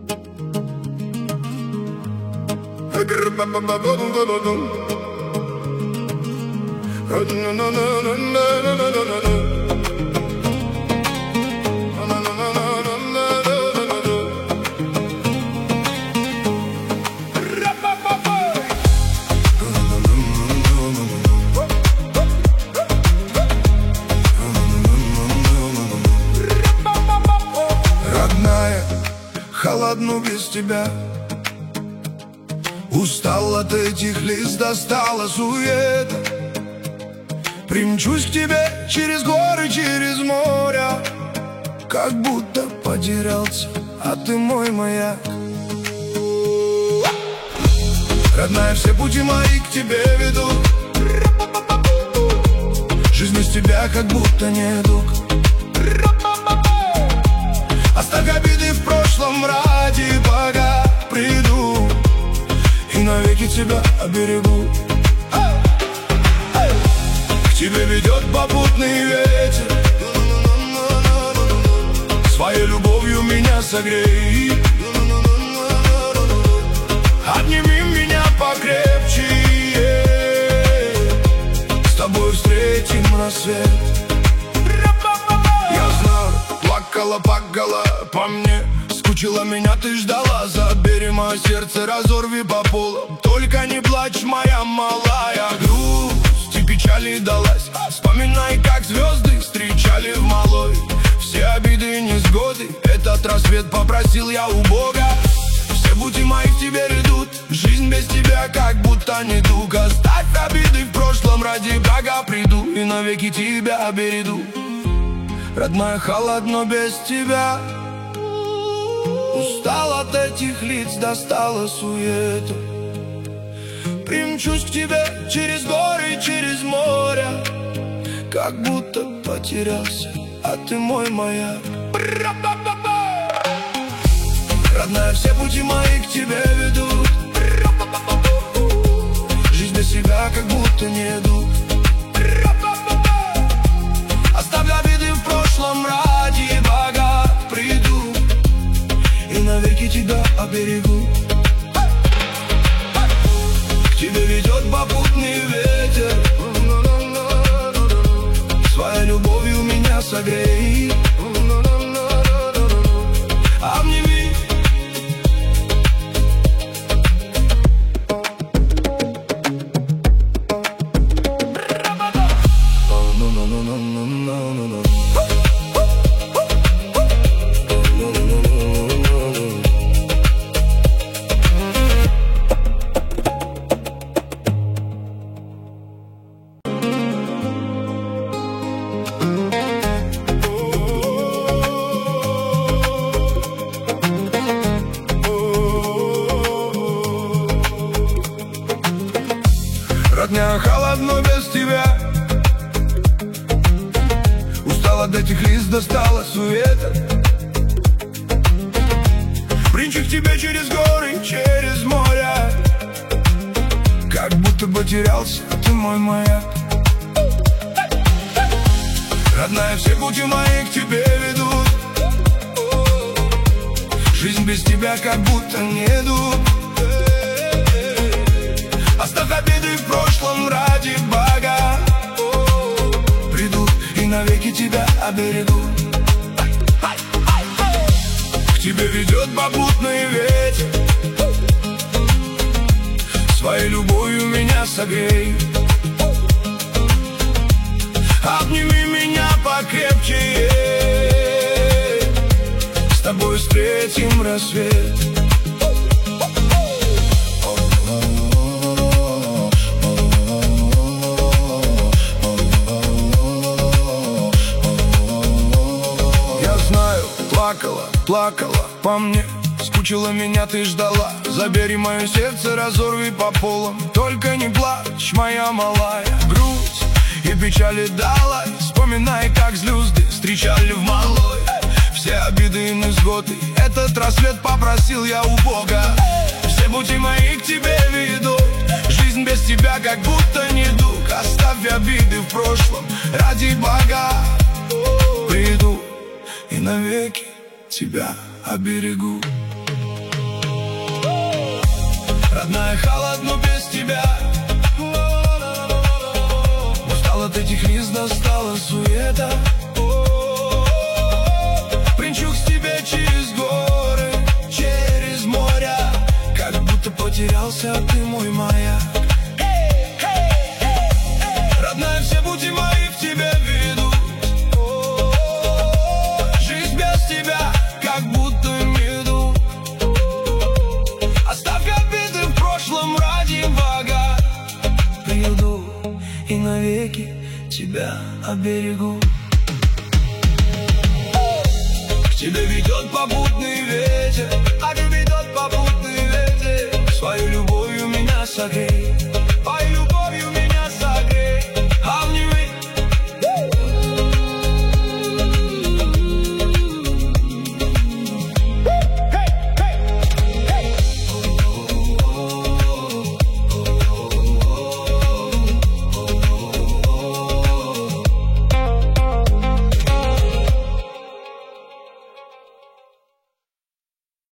Родная, холодну без тебя. Устал от этих лиц, достала суета. Примчусь к тебе через горы, через моря, как будто потерялся, а ты мой маяк. Родная, все пути мои к тебе ведут. Жизнь без тебя как будто недуг. Оставь обиды в прошлом, ради Бога приду и навеки тебя оберегу. К тебе ведет попутный ветер, своей любовью меня согрей. Обними меня покрепче, с тобой встретим рассвет. Я знаю, плакала по мне, скучила меня, ты ждала. Забери мое сердце, разорви по полу, только не плачь, моя малая. Грусть и печали далась, вспоминай, как звезды встречали в малой. Все обиды и невзгоды, этот рассвет попросил я у Бога. Все пути мои к тебе ведут, жизнь без тебя как будто недуг. Оставь обиды в прошлом, ради Бога приду и навеки тебя обереду. Родная, холодно без тебя. Устал от этих лиц, достала суета. Примчусь к тебе через горы, через море, как будто потерялся, а ты мой маяк. Родная, все пути мои к тебе ведут. Жизнь без себя как будто недуг. Оставь обиды в прошлом, ради Бога приду и навеки тебя оберегу. К тебе ведет попутный ветер, своей любовью меня согрей. Обними. Родня, холодно без тебя. Устал от этих лиц, достала суета. Принчу к тебе через горы, через море, как будто потерялся, а ты мой маяк. Родная, все пути мои к тебе ведут. Жизнь без тебя как будто недуг. Оставь обиды в прошлом, ради Бога приду и навеки тебя оберегу. К тебе ведет попутный ветер, своей любовью меня согрей. Обними меня покрепче, с тобой встретим рассвет. Плакала по мне, скучила меня, ты ждала. Забери мое сердце, разорви по полам, только не плачь, моя малая. Грусть и печали далась, вспоминай, как звезды встречали в малой. Все обиды и невзгоды, этот рассвет попросил я у Бога. Все пути мои к тебе ведут, жизнь без тебя как будто недуг. Оставь обиды в прошлом, ради Бога приду и навеки тебя оберегу. Родная, холодно без тебя. Устал от этих лист, достала суета. Принчук с тебе через горы, через моря, как будто потерялся, а ты мой маяк. Родная, все пути мои в тебе ведут. Жизнь без тебя, как будто меду. Оставь обиды в прошлом, ради Бога. Приду и навеки тебя оберегу. К тебе ведет попутный ветер.